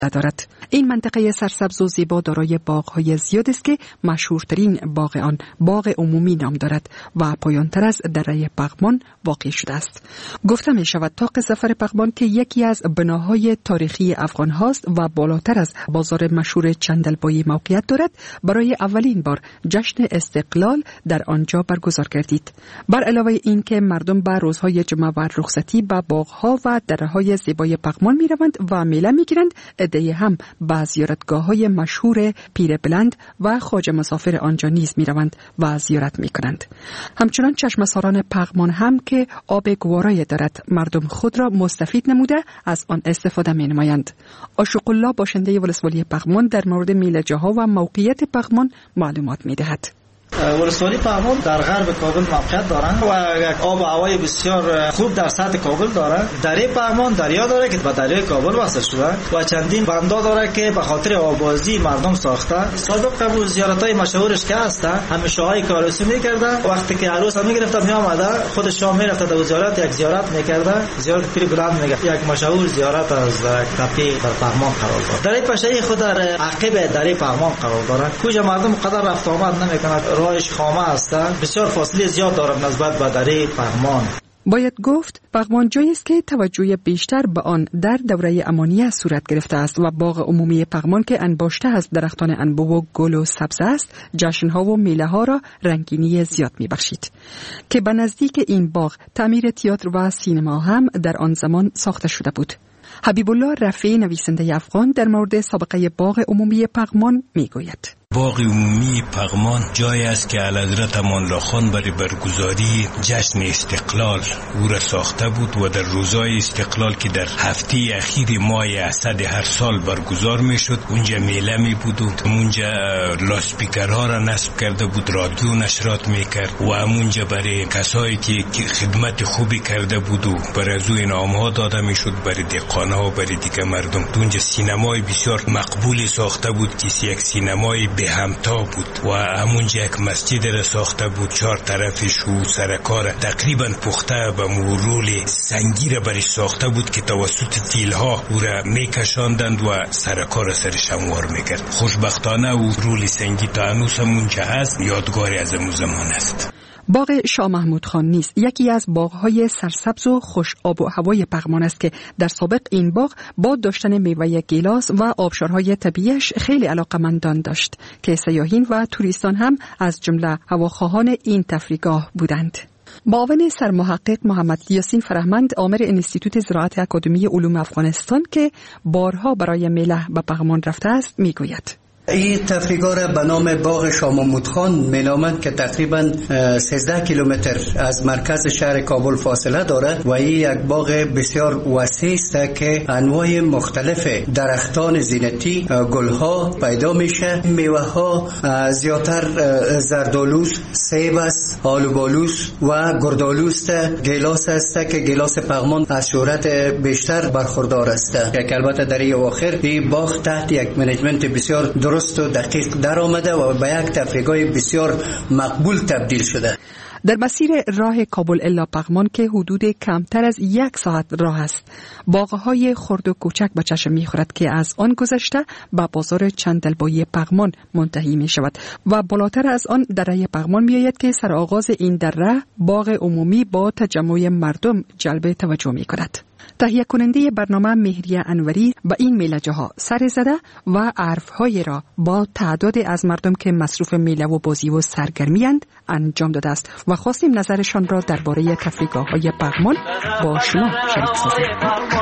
دارد. این منطقه سرسبز و زیبا دارای باغ‌های زیاد است که مشهورترین باغ آن باغ عمومی نام دارد و پایان‌تر از دره پغمان واقع شده است. گفته می شود طاق ظفر پغمان که یکی از بناهای تاریخی افغان هاست و بالاتر از بازار مشهور چندلبایی موقعیت دارد، برای اولین بار جشن استقلال در آنجا برگزار گردید. بر علاوه این که مردم به روزهای جمعه و رخصتی به باغ‌ها و دره‌های زیبای پغمان می‌روند و میله می‌گیرند، عده‌ای هم به زیارتگاه‌های مشهور پیر بلند و خواجه مسافر آنجا نیز می‌روند و زیارت می‌کنند. همچنان چشمه‌ساران پغمان هم که آب گوارای دارد، مردم خود را مستفید نموده از آن استفاده می‌نمایند. عاشق الله باشنده ولسوالی پغمان در مورد میله‌جاها و موقعیت پغمان معلومات می‌دهد. ولسوالی پغمان در غرب کابل موقعیت دارند و یک آب و هوای بسیار خوب در سطح کابل دارند. دره پغمان دریا داره که به دریای کابل وصل شده و چندین بندها داره که به خاطر آبازی مردم ساخته. سابق قبل زیارت‌های مشهورش که هست، همیشه های کارسی می‌کرده. وقتی که عروس هم می‌گرفت می‌آمده، خود شام می‌رفت در زیارت، یک زیارت می‌کرده. زیارت پیر بلند میگه یک مشهور زیارت از تپه در پغمان قرار داره. دره پشه‌ای خود در عقب دره پغمان قرار داره. کجا مردم قدر رفت آمد نمی‌کنند. راهش خامه است، بسیار فاصله زیاد دارد نسبت به دره پغمان. باید گفت پغمان جایی است که توجه بیشتر به آن در دوره امانیه صورت گرفته است و باغ عمومی پغمان که انباشته از درختان انبوه و گل و سبز است، جشن‌ها و میله‌ها را رنگینی زیاد می‌بخشید. که به نزدیک این باغ تعمیر تئاتر و سینما هم در آن زمان ساخته شده بود. حبیب الله رفیعی نویسنده افغان در مورد سابقه باغ عمومی پغمان میگوید. باغ عمومی پغمان جایی است که اعلیحضرت امان الله خان برای برگزاری جشن استقلال او را ساخته بود و در روزهای استقلال که در هفته اخیر ماه اسد هر سال برگزار می شد، اونجا میله می بود و اونجا لاسپیکرها را نصب کرده بود، رادیو نشرات می کرد و اونجا برای کسایی که خدمت خوبی کرده بود و برای از او انعامها داده می شد برای دهقانها و برای دیگه مردم. اونجا سینمای بسیار مقبولی ساخته بود که یک سینمای به همتا بود و همونجا یک مسجد را ساخته بود، 4 طرفش و سرکار تقریبا پخته و مرول سنگی را برش ساخته بود که توسط تیلها او را میکشاندند و سرکار سرش هموار میکرد. خوشبختانه او رول سنگی تا هنوز همونجا هست، یادگاری از اون زمان است. باغ شاه محمود خان نیز یکی از باغ‌های سرسبز و خوش آب و هوای پغمان است که در سابق این باغ با داشتن میوه گیلاس و آبشارهای طبیعیش خیلی علاقمندان داشت که سیاحین و توریستان هم از جمله هواخواهان این تفریحگاه بودند. معاون سرمحقق محمد یاسین فرهمند آمر انستیتوت زراعت اکادمی علوم افغانستان که بارها برای میله به پغمان رفته است میگوید. این تفریحگاه را به نام باغ شاه محمود خان مینامند که تقریبا 13 کیلومتر از مرکز شهر کابل فاصله دارد و این یک باغ بسیار وسیع است که انواع مختلف درختان زینتی، گلها پیدا میشه. میوه ها زیادتر زردآلوس، سیب است، آلوبالوس و گردآلوس است. گیلاس است که گیلاس پغمان از شهرت بیشتر برخوردار است. که البته در این اواخر این باغ تحت یک منیجمنت بسیار درست و دقیق در آمده و به یک تفریحگاه بسیار مقبول تبدیل شده. در مسیر راه کابل الا پغمان که حدود کمتر از 1 ساعت راه است، باغ‌های خرد و کوچک به چشم می‌خورد که از آن گذشته به بازار چندلبایی پغمان منتهی می‌شود و بالاتر از آن دره پغمان می‌آید که سرآغاز این دره باغ عمومی با تجمع مردم جلب توجه می‌کند. تهیه کننده برنامه مهریه انوری به این میله‌جاها سر زده و عرف‌های را با تعداد از مردم که مصروف میله و بازی و سرگرمی‌اند انجام داده است و خواستیم نظرشان را درباره تفریحگاه‌های پغمان با شما شریک سازیم.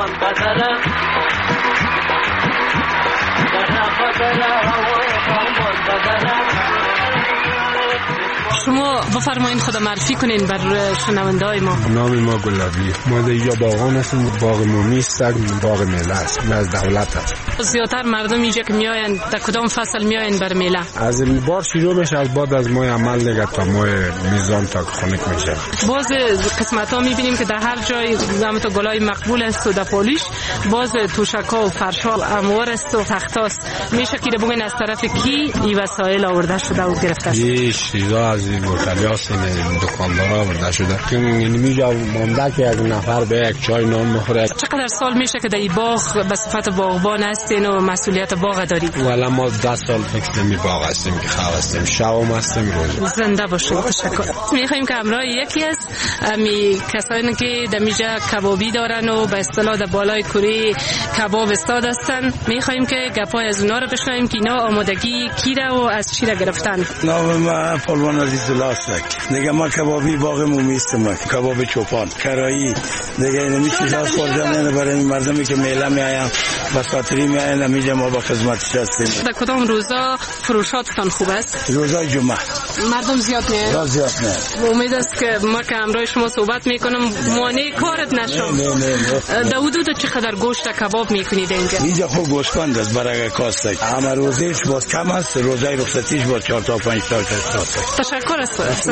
شما بفرمایید خود معرفی کنین بر شنونده‌های ما. نام ما گلابی، ما در اینجا باغان هستیم. باغ عمومی است، باغ میله است، از دولت است. زیادتر مردم اینجا که میآیند در کدام فصل میآیند بر میله؟ از این بار شروع میشه از بعد از ماه عمل دیگه تا ماه میزان تا خنک میشه. باز قسمت‌ها می‌بینیم که در هر جای همت گلای مقبول است و دپالیش، باز توشک‌ها و فرش‌ها اموار است و تختاست. میشه که بگین از طرف کی این وسایل آورده شده و گرفته شده؟ این چیزا از بعضی هتل‌ها هستن دکاندارا ورده شده که اینجا مونده که یک نفر به یک چای نان میخوره. چقدر سال میشه که در این باغ به صفت باغبان هستین و مسئولیت باغ دارید؟ والا ما 10 سال فکر می باغ هستیم که خواه هستیم، شب هستیم روز. زنده باشید. تشکر. میخوایم که همراه یکی از می کسانی که دمیجا کبابی دارن و به اصطلاح در بالای کوره کباب استاد هستن، میخوایم که گپای از اونا رو بشنویم که اینا آمادگی کی را و از چی را گرفتن. نام من پهلوان عزیزالله است. دیگه ما کبابی باغ مومی هستم، کباب چوپان کرایی دیگه نمی چیزا خوردن برای مردمی که میله میایم بس خاطری میایم نمیجا ما با خدمتش هستیم. در کدام روزا فروشاتتان خوب است؟ روزای جمعه مردم زیاد میاد. زیاد میاد. امید است که ما که همراه شما صحبت میکنم مانع کارت نشم. نه. در حدود چقدر گوشت کباب میکنید اینجا خوب گوشتبند است برای کاسته. اما روزیش باز کم است، روزای رخصتیش باز 4 تا 5 تا است. تشکر است.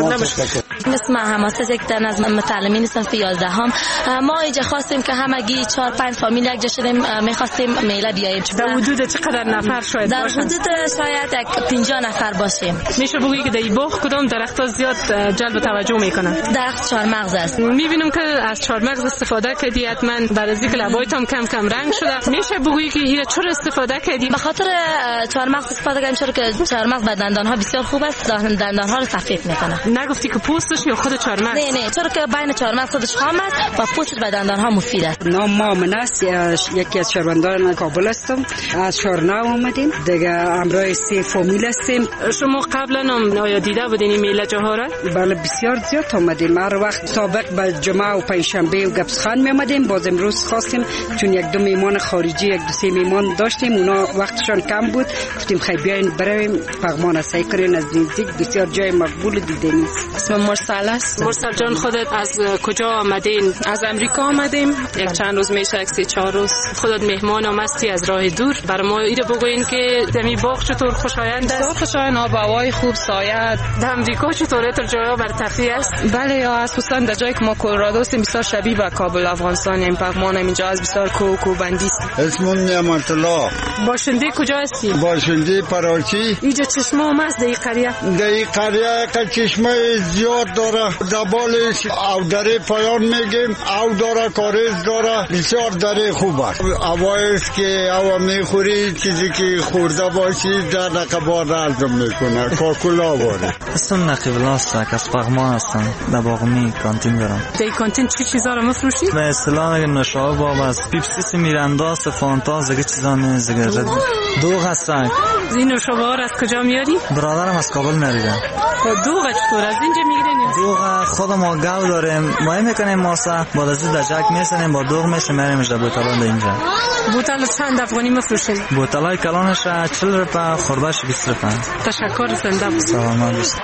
اسم حماسه یک تن از متعلمین صنف 11 هم. ما اینجا خواستیم که همگی 4-5 فامیل یک جا شدیم، میخواستیم میله بیاییم. در حدود چقدر نفر شاید در باشند؟ حدود شاید 50 نفر باشیم. میشه بگویی که در این باغ کدام درخت‌ها زیاد جلب توجه میکنن؟ درخت چهارمغز است. میبینم که از چهارمغز استفاده کردی، حتما بعد از اینکه لبایت هم کم کم رنگ شده. میشه بگویی که اینو چرا استفاده کردی؟ به خاطر چهارمغز استفاده کردیم چون که چهارمغز به دندان‌ها بسیار خوب است، دندان‌ها رو سفید میکنه. نگفتی که پوستش یا خود چهارمغز؟ نه چون که بین چهارمغز خودش خام است و پوستش به دندان‌ها مفید است. نام ما مناس، یکی از شهروندان کابل هستم، از شورنا اومدیم دیگه، همراه 3 فامیل هستیم. شما قبلا هم آیا دیده بودین این میله جاها را؟ بله بسیار زیاد اومدیم. هر وقت سابق به جمعه و پنجشنبه و گبسخان می اومدیم. باز امروز خواستیم چون 1-2 میهمان خارجی 1-2 میهمان داشتیم، اونا وقتشان کم بود، گفتیم خیلی بیاین برویم پغمان سعی کنین از نزدیک، بسیار جای مقبول دیدنی. اسم مرسل است. مرسل جان خودت از کجا آمدین؟ از امریکا آمدیم، یک چند روز میشه، 3-4 روز. خودت مهمان آمدی از راه دور، برای ما اینو بگوین که دمی باغ چطور خوشایند است؟ خوشایند، آب و هوای خوب، سایه. در امریکا چطوره تر جاها بر تفریح است؟ بله، یا اساسا در جایی که ما کلرادو هستیم بسیار شبیه به کابل افغانستان، این پغمان اینجا از بسیار کوبندی است. اسمم نعمت الله. باشنده کجا هستی؟ باشنده پراچی. اینجا چشمه هم است در این قریه؟ در این قریه که چشمه زیاد داره، دبالش او دره پایان میگیم، او داره کاریز داره، بسیار دره خوب است. هوایش که او میخوری چیزی که خورده باشی در نقبار رزم میکنه، کاکولا باره. اسم نقیب الله است، از پغمان هستم، در باغمی کانتین دارم. در این کانتین چی چیزا رو میفروشی؟ به اصطلاح اگه نوشابه باغ است، پیپسی، میرندا، فانتا، دیگه چیزا نیست دیگه. دوغ هست. این نوشابه ها از کجا میاری؟ برادرم از کابل میاره. دوغ چطور از اینجا میگیرین؟ دوغ خود ما گاو داریم، ما میکنیم ماسه، بعد از در جک میسنیم با دوغ میشه میریمش در بوتلان اینجا. بوتل چند افغانی میفروشین؟ بوتلای کلانش 40 روپیه، خوردهش 20 روپیه. تشکر، زنده باشید. سلامت باشید.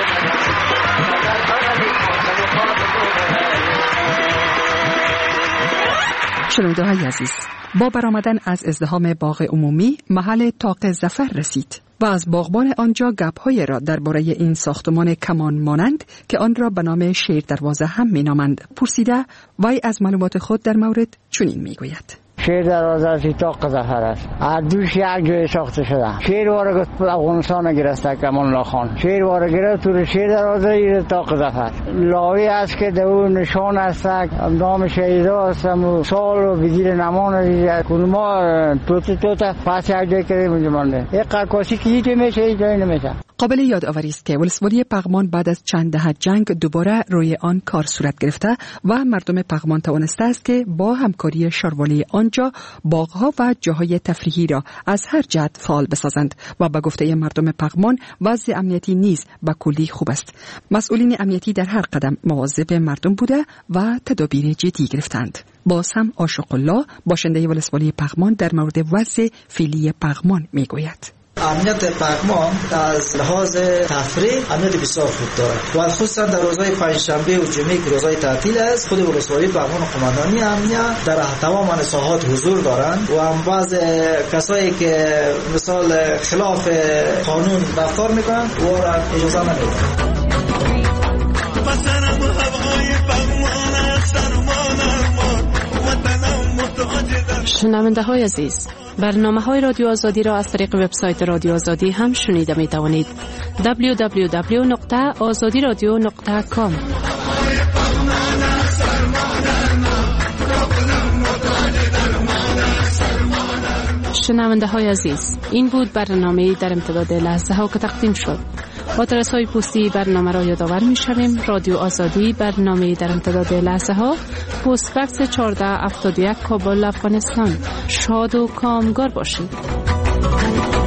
شنونده‌های عزیز، با برآمدن از ازدحام باغ عمومی محل طاق ظفر رسید و از باغبان آنجا گپ‌های را درباره این ساختمان کمان مانند که آن را به نام شیر دروازه هم می‌نامند پرسیده، وی از معلومات خود در مورد چنین می‌گوید: شیر دروازه از طاق ظفر است. از دوش یک جای ساخته شده. شیر وارد افغانستان گرفته کمان الله خان. شیر وارد گرفت تو شیر دروازه ای طاق ظفر. لاوی است که در اون نشان است، نام شهیدا است و سال و وزیر نمان است. ما توتا پس یک جای کردیم اونجا مانده. یک قرقاسی که هیچ میشه هیچ جایی نمیشه. قابل یادآوری است که ولسوالی پغمان بعد از چند دهه جنگ دوباره روی آن کار صورت گرفته و مردم پغمان توانسته است که با همکاری شاروالی آنجا باغها و جاهای تفریحی را از هر جهت فعال بسازند و به گفته مردم پغمان وضع امنیتی نیز به کلی خوب است. مسئولین امنیتی در هر قدم مواظب مردم بوده و تدابیر جدی گرفتند. باز هم عاشق الله باشنده ولسوالی پغمان در مورد وضع فعلی پغمان میگوید: امنیت پغمان از لحاظ تفریح امنیت بسیار خوب دارد و خصوصا در روزهای پنجشنبه و جمعه که روزهای تعطیل است، خود ولسوالی پغمان و قماندانی امنیت در تمام ساحات حضور دارند و هم بعض کسایی که مثال خلاف قانون رفتار میکنند و را اجازه نمیدن. شنونده های عزیز، برنامه های رادیو آزادی را از طریق وبسایت رادیو آزادی هم شنیده می توانید. www.azadiradio.com. شنونده های عزیز، این بود برنامه در امتداد لحظه ها که تقدیم شد. آدرس های پستی برنامه را یادآور می شویم. رادیو آزادی، برنامه در امتداد لحظه ها، پست بکس 1471 کابل، افغانستان. شاد و کامگار باشید.